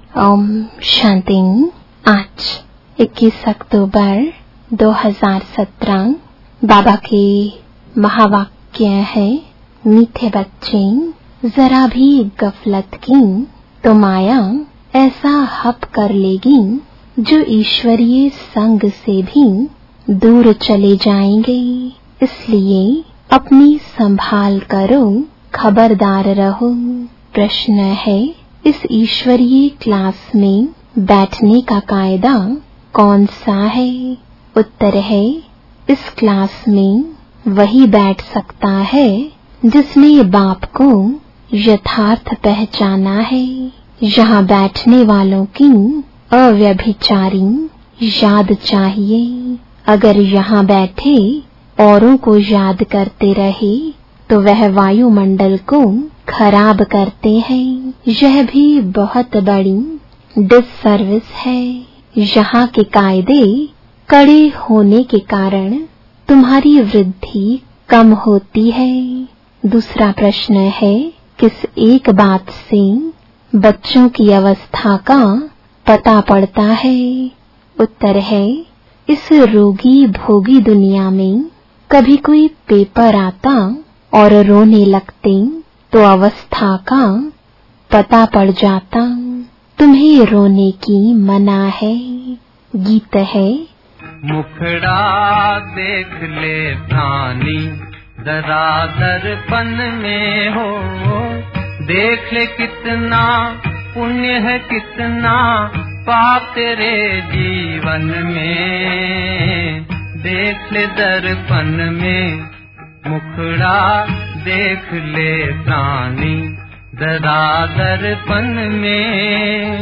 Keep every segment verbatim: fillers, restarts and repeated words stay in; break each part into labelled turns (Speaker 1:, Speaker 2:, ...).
Speaker 1: ओम शांति। आज इक्कीस अक्टूबर दो हज़ार सत्रह बाबा के महावाक्य है, मीठे बच्चे जरा भी गफलत की तो माया ऐसा हप कर लेगी जो ईश्वरीय संग से भी दूर चले जाएंगे। इसलिए अपनी संभाल करो, खबरदार रहो। प्रश्न है, इस ईश्वरीय क्लास में बैठने का कायदा कौन सा है? उत्तर है, इस क्लास में वही बैठ सकता है जिसने बाप को यथार्थ पहचाना है। यहाँ बैठने वालों की अव्यभिचारी याद चाहिए। अगर यहाँ बैठे औरों को याद करते रहे तो वह वायुमंडल को खराब करते हैं। यह भी बहुत बड़ी डिससर्विस है। यहाँ के कायदे कड़े होने के कारण तुम्हारी वृद्धि कम होती है। दूसरा प्रश्न है, किस एक बात से बच्चों की अवस्था का पता पड़ता है? उत्तर है, इस रोगी भोगी दुनिया में कभी कोई पेपर आता और रोने लगते तो अवस्था का पता पड़ जाता। तुम्हें रोने की मना है। गीत है,
Speaker 2: मुखड़ा देख ले प्राणी जरा दर्पण में हो, देख ले कितना पुण्य है कितना पाप तेरे जीवन में, देख ले दर्पण में मुखड़ा देख ले प्राणी जरा दर्पण में।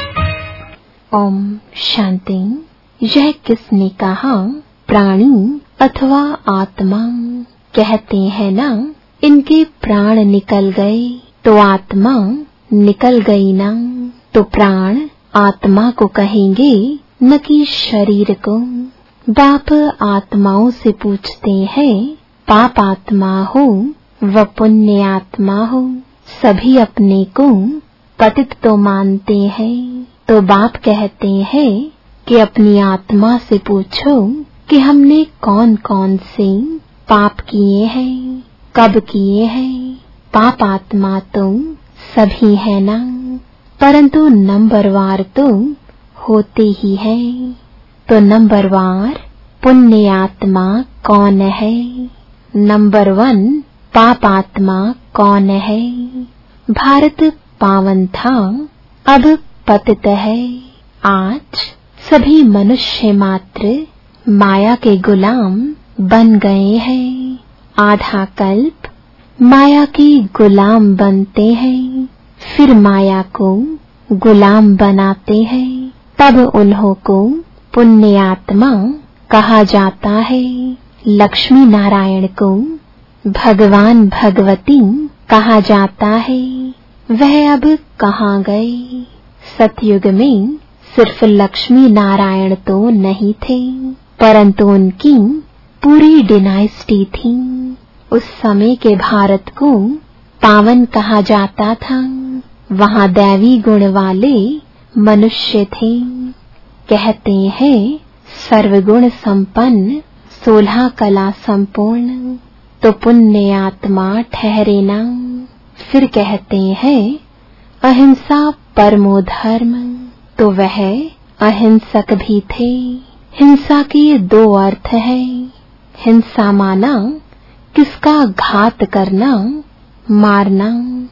Speaker 1: ओम शांति। यह किसने कहा? प्राणी अथवा आत्मा। कहते हैं ना, इनके प्राण निकल गए तो आत्मा निकल गई ना। तो प्राण आत्मा को कहेंगे न कि शरीर को। बाप आत्माओं से पूछते हैं, पाप आत्मा हो व पुण्य आत्मा हो, सभी अपने को पतित तो मानते हैं। तो बाप कहते हैं कि अपनी आत्मा से पूछो कि हमने कौन कौन से पाप किए हैं, कब किए हैं। पाप आत्मा तो सभी है ना, परंतु नंबरवार तो होते ही है। तो नंबरवार पुण्य आत्मा कौन है? नंबर वन पाप आत्मा कौन है? भारत पावन था, अब पतित है। आज सभी मनुष्य मात्र माया के गुलाम बन गए हैं। आधा कल्प माया के गुलाम बनते हैं, फिर माया को गुलाम बनाते हैं, तब उन्हों को पुण्य आत्मा कहा जाता है। लक्ष्मी नारायण को भगवान भगवती कहा जाता है। वह अब कहाँ गए? सतयुग में सिर्फ लक्ष्मी नारायण तो नहीं थे, परंतु उनकी पूरी डिनाइस्टी थी। उस समय के भारत को पावन कहा जाता था। वहाँ दैवी गुण वाले मनुष्य थे। कहते हैं सर्वगुण संपन्न, सोलह कला संपूर्ण, तो पुण्य आत्मा ठहरे ना। फिर कहते हैं अहिंसा परमो धर्म, तो वह अहिंसक भी थे। हिंसा के दो अर्थ है। हिंसा माना किसका घात करना, मारना।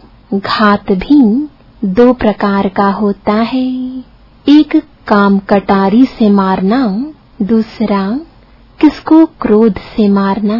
Speaker 1: घात भी दो प्रकार का होता है, एक काम कटारी से मारना, दूसरा किसको क्रोध से मारना।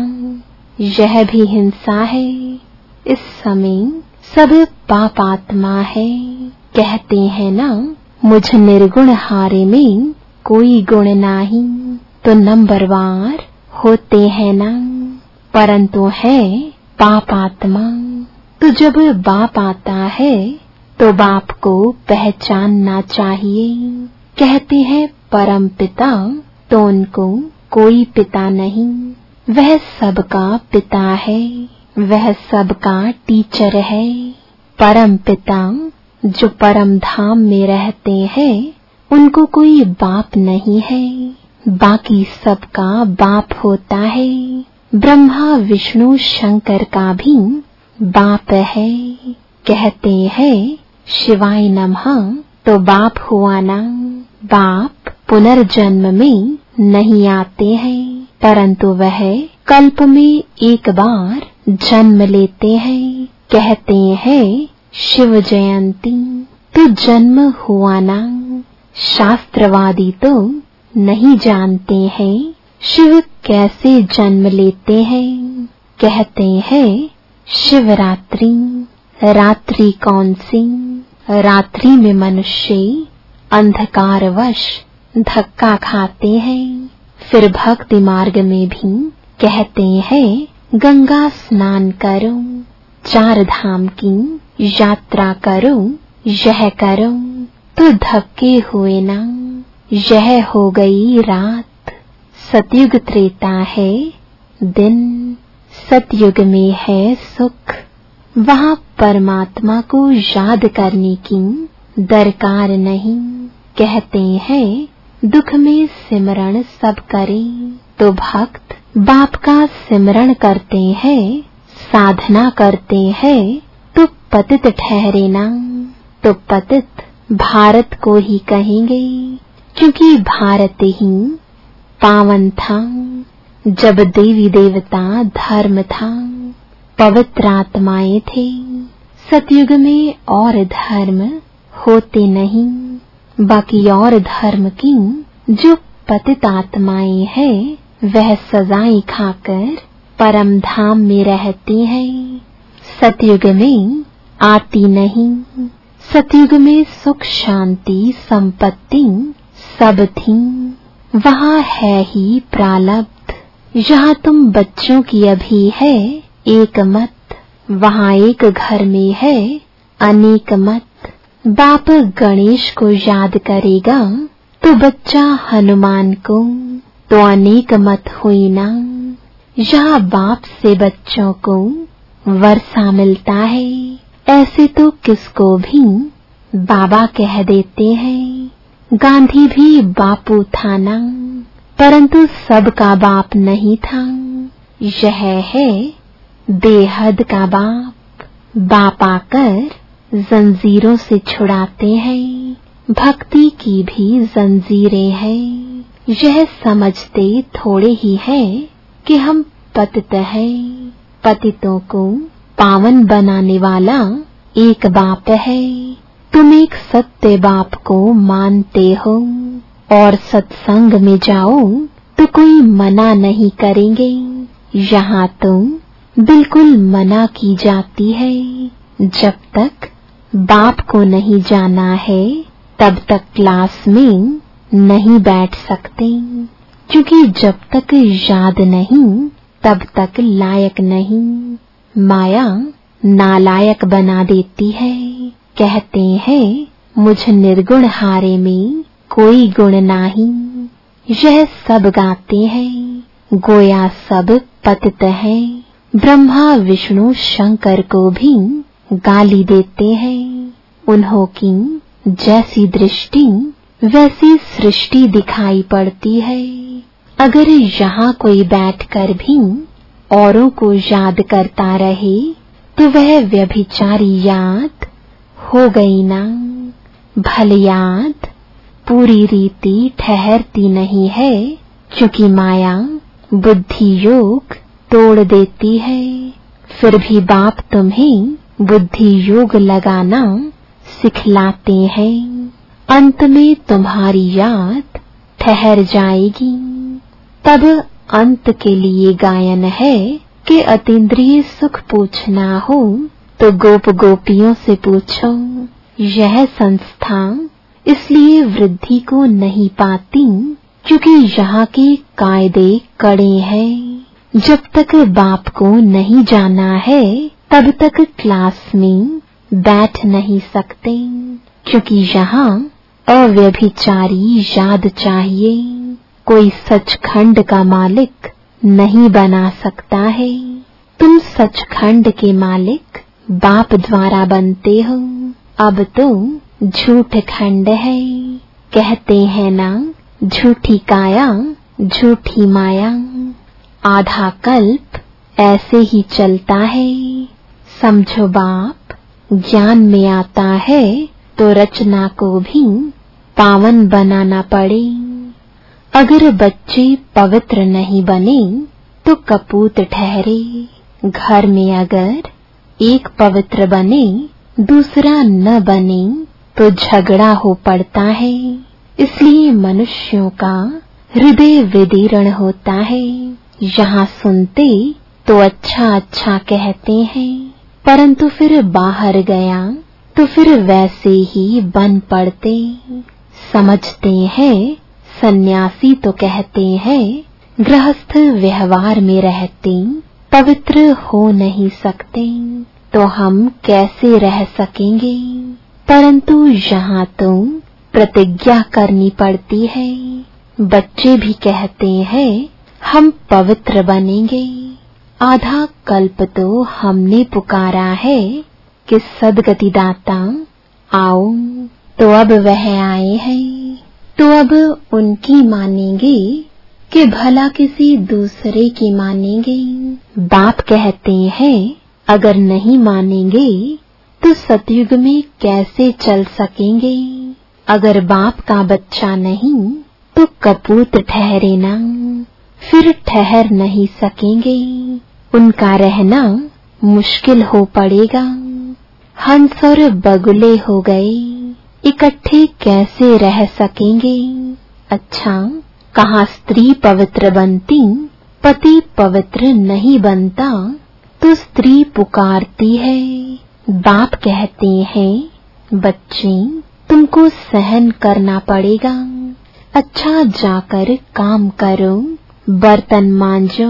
Speaker 1: यह भी हिंसा है। इस समय सब पाप आत्मा है। कहते हैं ना, मुझ निर्गुण हारे में कोई गुण नहीं, तो नंबरवार होते हैं ना, परंतु है पाप आत्मा। तो जब बाप आता है तो बाप को पहचानना चाहिए। कहते हैं परम पिता, तो उनको कोई पिता नहीं, वह सबका पिता है, वह सबका टीचर है। परम पिता जो परम धाम में रहते हैं उनको कोई बाप नहीं है, बाकी सबका बाप होता है। ब्रह्मा विष्णु शंकर का भी बाप है। कहते हैं शिवाय नमः तो बाप हुआ ना। बाप पुनर्जन्म में नहीं आते हैं, परंतु वह कल्प में एक बार जन्म लेते हैं। कहते हैं शिव जयंती तो जन्म हुआ ना। शास्त्रवादी तो नहीं जानते हैं शिव कैसे जन्म लेते हैं। कहते हैं शिवरात्रि। रात्रि कौन सी? रात्रि में मनुष्य अंधकारवश धक्का खाते हैं। फिर भक्ति मार्ग में भी कहते हैं गंगा स्नान करो, चार धाम की यात्रा करो, यह करो तो धक्के हुए ना। यह हो गई रात। सतयुग त्रेता है दिन, सतयुग में है सुख। वहाँ परमात्मा को याद करने की दरकार नहीं। कहते हैं दुख में सिमरण सब करे, तो भक्त बाप का सिमरण करते हैं, साधना करते हैं तो पतित ठहरे ना। तो पतित भारत को ही कहेंगे, क्योंकि भारत ही पावन था जब देवी देवता धर्म था, पवित्र आत्माएं थे। सतयुग में और धर्म होते नहीं, बाकी और धर्म की जो पतित आत्माएं हैं वह सजाएं खाकर परम धाम में रहती हैं। सतयुग में आती नहीं। सतयुग में सुख शांति संपत्ति सब थी। वहाँ है ही प्रारब्ध। यहाँ तुम बच्चों की अभी है एक मत, वहाँ एक घर में है अनेक मत। बाप गणेश को याद करेगा तो बच्चा हनुमान को, तो अनेक मत हुई ना। यहाँ बाप से बच्चों को वर्षा मिलता है, ऐसे तो किसको भी बाबा कह देते हैं। गांधी भी बापू था ना, परंतु सबका बाप नहीं था। यह है बेहद का बाप। बाप आकर जंजीरों से छुड़ाते हैं। भक्ति की भी जंजीरें हैं। यह समझते थोड़े ही है कि हम पतित हैं। पतितों को पावन बनाने वाला एक बाप है। तुम एक सत्य बाप को मानते हो और सत्संग में जाओ तो कोई मना नहीं करेंगे। यहाँ तो बिल्कुल मना की जाती है। जब तक बाप को नहीं जाना है तब तक क्लास में नहीं बैठ सकते, क्योंकि जब तक याद नहीं तब तक लायक नहीं। माया नालायक बना देती है। कहते हैं मुझ निर्गुण हारे में कोई गुण नाही। यह सब गाते हैं, गोया सब पतित है। ब्रह्मा विष्णु शंकर को भी गाली देते हैं। उन्हों की जैसी दृष्टि वैसी सृष्टि दिखाई पड़ती है। अगर यहाँ कोई बैठकर भी औरों को याद करता रहे तो वह व्यभिचारी याद हो गई ना। भल याद पूरी रीति ठहरती नहीं है, क्योंकि माया बुद्धि योग तोड़ देती है। फिर भी बाप तुम्हें बुद्धि योग लगाना सिखलाते हैं। अंत में तुम्हारी याद ठहर जाएगी। तब अंत के लिए गायन है कि अतीन्द्रिय सुख पूछना हो तो गोप गोपियों से पूछो। यह संस्था इसलिए वृद्धि को नहीं पाती क्योंकि यहाँ के कायदे कड़े हैं। जब तक बाप को नहीं जाना है तब तक क्लास में बैठ नहीं सकते, क्योंकि यहाँ अव्यभिचारी याद चाहिए। कोई सचखंड का मालिक नहीं बना सकता है। तुम सचखंड के मालिक बाप द्वारा बनते हो। अब तो झूठ खंड है। कहते हैं ना झूठी काया झूठी माया। आधा कल्प ऐसे ही चलता है। समझो बाप, ज्ञान में आता है तो रचना को भी पावन बनाना पड़े। अगर बच्चे पवित्र नहीं बने तो कपूत ठहरे। घर में अगर एक पवित्र बने दूसरा न बने तो झगड़ा हो पड़ता है। इसलिए मनुष्यों का हृदय विदीर्ण होता है। यहाँ सुनते तो अच्छा अच्छा कहते हैं, परंतु फिर बाहर गया तो फिर वैसे ही बन पड़ते। समझते हैं सन्यासी तो कहते हैं गृहस्थ व्यवहार में रहते पवित्र हो नहीं सकते, तो हम कैसे रह सकेंगे। परंतु यहाँ तो प्रतिज्ञा करनी पड़ती है। बच्चे भी कहते हैं हम पवित्र बनेंगे। आधा कल्प तो हमने पुकारा है कि सद्गति दाता आओ, तो अब वह आए हैं, तो अब उनकी मानेंगे कि भला किसी दूसरे की मानेंगे। बाप कहते हैं अगर नहीं मानेंगे तो सतयुग में कैसे चल सकेंगे। अगर बाप का बच्चा नहीं तो कपूत ठहरे ना, फिर ठहर नहीं सकेंगे। उनका रहना मुश्किल हो पड़ेगा। हंस और बगुले हो गए, इकट्ठे कैसे रह सकेंगे। अच्छा, कहाँ स्त्री पवित्र बनती पति पवित्र नहीं बनता तो स्त्री पुकारती है। बाप कहते हैं बच्चे तुमको सहन करना पड़ेगा। अच्छा जाकर काम करो, बर्तन मांजो,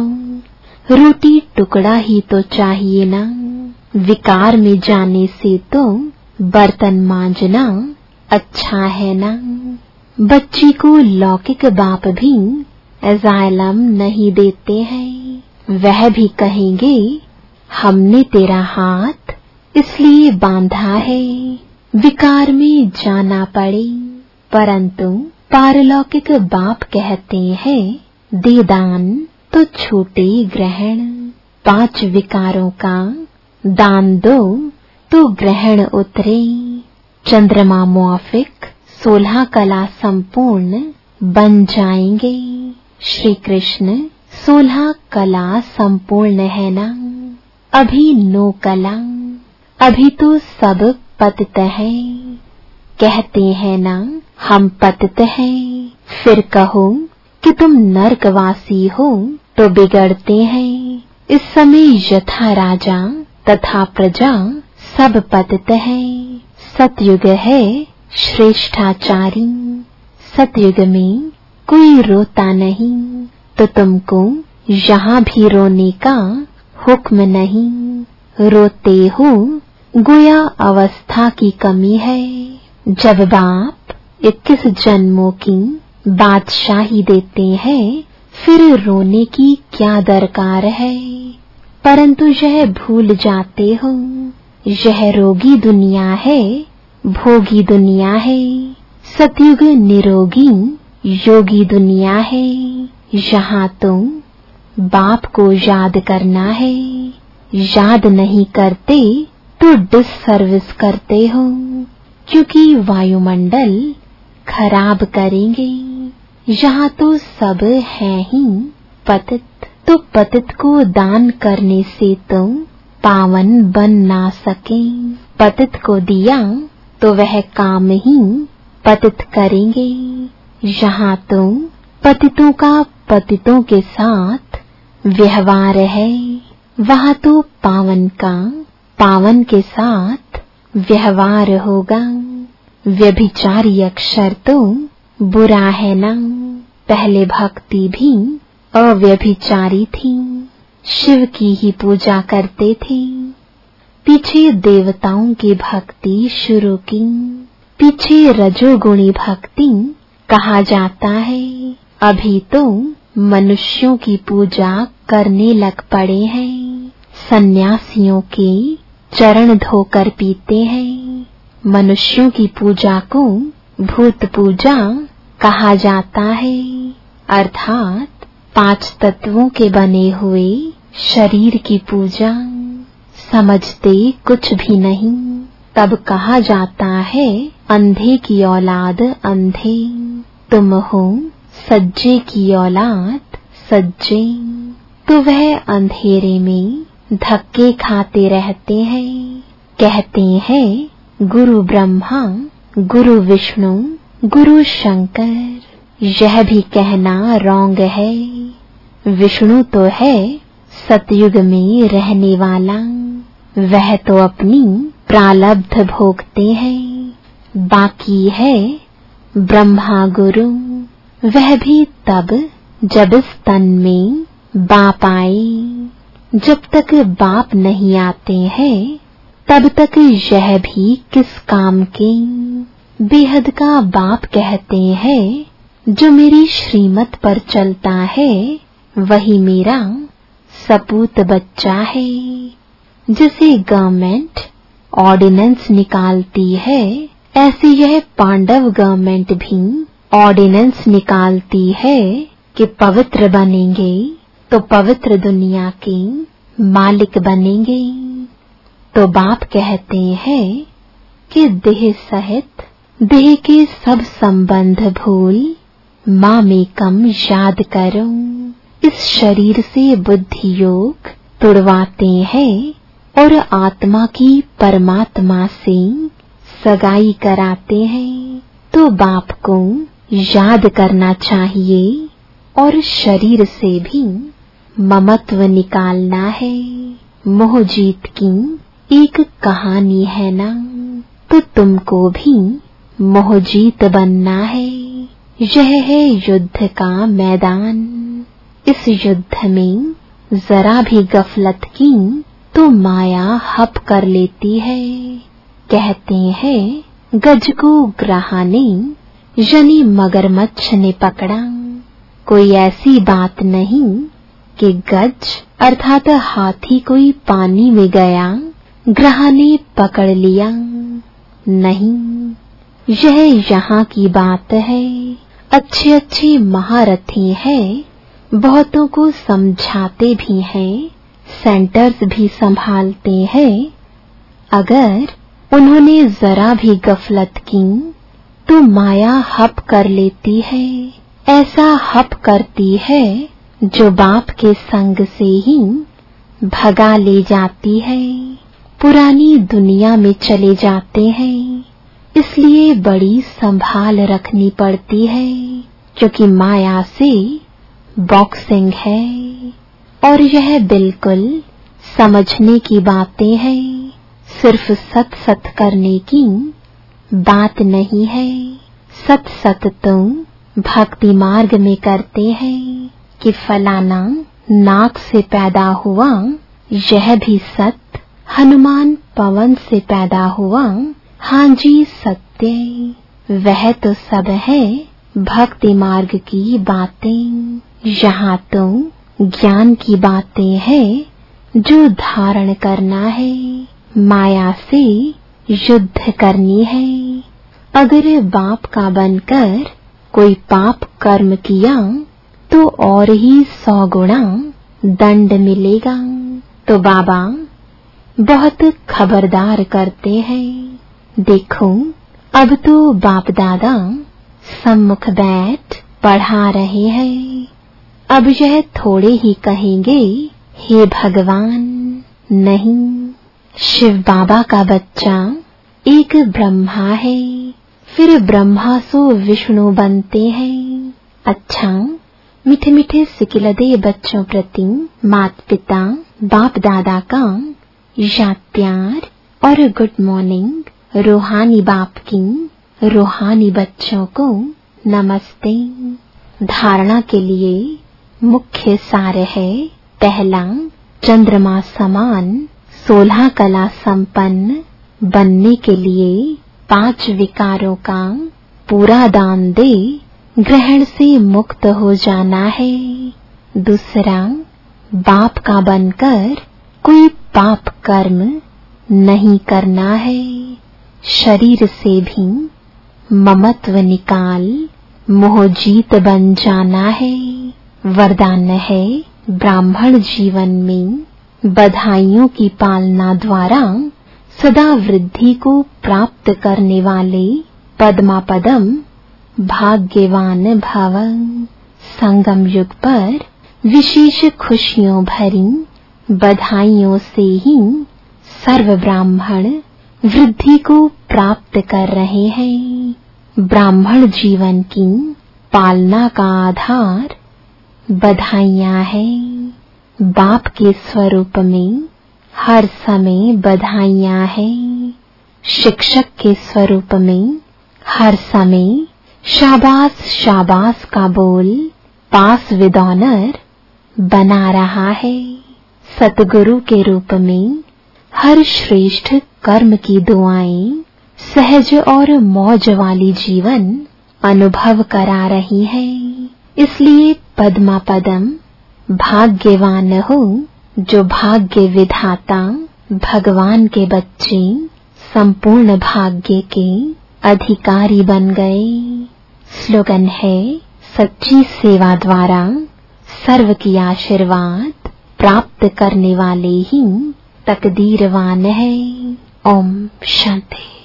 Speaker 1: रोटी टुकड़ा ही तो चाहिए ना। विकार में जाने से तो बर्तन मांजना अच्छा है ना। बच्ची को लौकिक बाप भी एजाइलम नहीं देते हैं। वह भी कहेंगे हमने तेरा हाथ इसलिए बांधा है विकार में जाना पड़े। परंतु पारलौकिक बाप कहते हैं दे दान तो छूटे ग्रहण। पांच विकारों का दान दो तो ग्रहण उतरे। चंद्रमा मुआफिक सोलह कला संपूर्ण बन जाएंगे। श्री कृष्ण सोलह कला संपूर्ण है ना। अभी नो कला, अभी तो सब पतित है। कहते हैं ना हम पतित हैं, फिर कहो कि तुम नरकवासी हो तो बिगड़ते हैं। इस समय यथा राजा तथा प्रजा सब पतित है। सतयुग है श्रेष्ठाचारी। सतयुग में कोई रोता नहीं, तो तुमको यहाँ भी रोने का हुक्म नहीं। रोते हो गोया अवस्था की कमी है। जब बाप इक्कीस जन्मों की बादशाही देते हैं फिर रोने की क्या दरकार है। परंतु यह भूल जाते हो यह रोगी दुनिया है, भोगी दुनिया है। सतयुग निरोगी योगी दुनिया है। यहाँ तो बाप को याद करना है। याद नहीं करते तो डिससर्विस करते हो, क्योंकि वायुमंडल खराब करेंगे। यहाँ तो सब है ही पतित, तो पतित को दान करने से तो पावन बन ना सके। पतित को दिया तो वह काम ही पतित करेंगे। यहाँ तो पतितों का पतितों के साथ व्यवहार है, वहाँ तो पावन का पावन के साथ व्यवहार होगा। व्यभिचारी अक्षर तो बुरा है ना। पहले भक्ति भी अव्यभिचारी थी, शिव की ही पूजा करते थे। पीछे देवताओं की भक्ति शुरू की, पीछे रजोगुणी भक्ति कहा जाता है। अभी तो मनुष्यों की पूजा करने लग पड़े हैं। सन्यासियों के चरण धोकर पीते हैं। मनुष्यों की पूजा को भूत पूजा कहा जाता है, अर्थात पांच तत्वों के बने हुए शरीर की पूजा। समझते कुछ भी नहीं, तब कहा जाता है अंधे की औलाद अंधे, तुम हो सज्जे की औलाद सज्जे। तो वह अंधेरे में धक्के खाते रहते हैं, कहते हैं गुरु ब्रह्मा, गुरु विष्णु, गुरु शंकर। यह भी कहना रॉन्ग है। विष्णु तो है सतयुग में रहने वाला, वह तो अपनी प्रारब्ध भोगते हैं। बाकी है ब्रह्मा गुरु, वह भी तब जब इस तन में बाप आए। जब तक बाप नहीं आते हैं तब तक यह भी किस काम के। बेहद का बाप कहते हैं जो मेरी श्रीमत पर चलता है वही मेरा सपूत बच्चा है। जैसे गवर्नमेंट ऑर्डिनेंस निकालती है, ऐसे यह पांडव गवर्नमेंट भी ऑर्डिनेंस निकालती है कि पवित्र बनेंगे तो पवित्र दुनिया के मालिक बनेंगे। तो बाप कहते हैं कि देह सहित देह के सब संबंध भूल माँ में कम याद करो। इस शरीर से बुद्धि योग तुड़वाते हैं और आत्मा की परमात्मा से सगाई कराते हैं। तो बाप को याद करना चाहिए और शरीर से भी ममत्व निकालना है। मोह जीत की एक कहानी है ना, तो तुमको भी मोह जीत बनना है। यह है युद्ध का मैदान। इस युद्ध में जरा भी गफलत की तो माया हप कर लेती है। कहते हैं गज को ग्राह ने यानी मगरमच्छ ने पकड़ा। कोई ऐसी बात नहीं कि गज अर्थात हाथी कोई पानी में गया, ग्राह ने पकड़ लिया। नहीं, यह यहाँ की बात है। अच्छे अच्छे महारथी हैं, बहुतों को समझाते भी हैं, सेंटर्स भी संभालते हैं। अगर उन्होंने जरा भी गफलत की तो माया हप कर लेती है। ऐसा हप करती है जो बाप के संग से ही भगा ले जाती है, पुरानी दुनिया में चले जाते हैं। इसलिए बड़ी संभाल रखनी पड़ती है, क्योंकि माया से बॉक्सिंग है। और यह बिल्कुल समझने की बातें हैं, सिर्फ सत सत करने की बात नहीं है। सत सत तो भक्ति मार्ग में करते हैं कि फलाना नाक से पैदा हुआ, यह भी सत। हनुमान पवन से पैदा हुआ, हाँ जी सत्य। वह तो सब है भक्ति मार्ग की बातें। यहाँ तो ज्ञान की बातें हैं जो धारण करना है, माया से युद्ध करनी है। अगर बाप का बनकर कोई पाप कर्म किया तो और ही सौ गुना दंड मिलेगा। तो बाबा बहुत खबरदार करते हैं। देखो, अब तो बाप दादा सम्मुख बैठ पढ़ा रहे हैं। अब यह थोड़े ही कहेंगे हे भगवान, नहीं। शिव बाबा का बच्चा एक ब्रह्मा है, फिर ब्रह्मा सो विष्णु बनते हैं। अच्छा, मीठे मीठे सिकिलदे बच्चों प्रति मात पिता बाप दादा का याद प्यार और गुड मॉर्निंग। रूहानी बाप की रूहानी बच्चों को नमस्ते। धारणा के लिए मुख्य सार है, पहला, चंद्रमा समान सोलह कला संपन्न बनने के लिए पांच विकारों का पूरा दान दे ग्रहण से मुक्त हो जाना है। दूसरा, बाप का बनकर कोई पाप कर्म नहीं करना है। शरीर से भी ममत्व निकाल मोह जीत बन जाना है। वरदान है ब्राह्मण जीवन में बधाइयों की पालना द्वारा सदा वृद्धि को प्राप्त करने वाले पद्मापदम भाग्यवान भव। संगम युग पर विशेष खुशियों भरी बधाइयों से ही सर्व ब्राह्मण वृद्धि को प्राप्त कर रहे हैं। ब्राह्मण जीवन की पालना का आधार बधाइयाँ हैं। बाप के स्वरूप में हर समय बधाइयाँ हैं। शिक्षक के स्वरूप में हर समय शाबाश शाबाश का बोल पास विद ऑनर बना रहा है। सतगुरु के रूप में हर श्रेष्ठ कर्म की दुआएं सहज और मौज वाली जीवन अनुभव करा रही है। इसलिए पद्मा पदम भाग्यवान हो जो भाग्य विधाता भगवान के बच्चे संपूर्ण भाग्य के अधिकारी बन गए। स्लोगन है सच्ची सेवा द्वारा सर्व की आशीर्वाद प्राप्त करने वाले ही तकदीरवान है। ओम शांति।